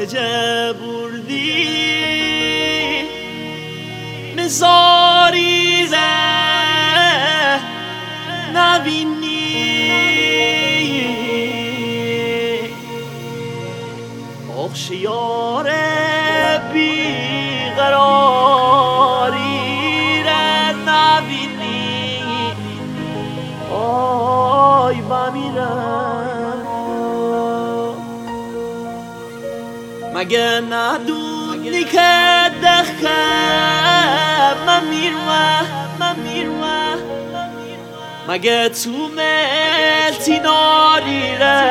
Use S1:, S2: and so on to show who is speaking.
S1: که بردی مزاری نبینی آخشیار بیقراری را نبینی آی بمیرم مگه ندونی که دخه من میرم مگه تو ملتی ناری را